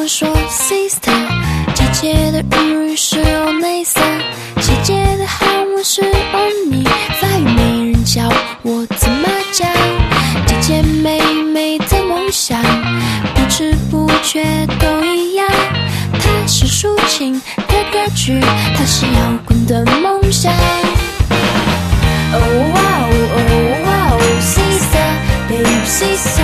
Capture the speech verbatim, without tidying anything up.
我说 sister， 姐姐的日语是 onesa， 姐姐的韩文是 oni， 法语没人教我怎么讲，姐姐妹妹的梦想不知不觉都一样，她是抒情的歌曲，她是摇滚的梦想。Oh wow, oh wow, sister, baby sister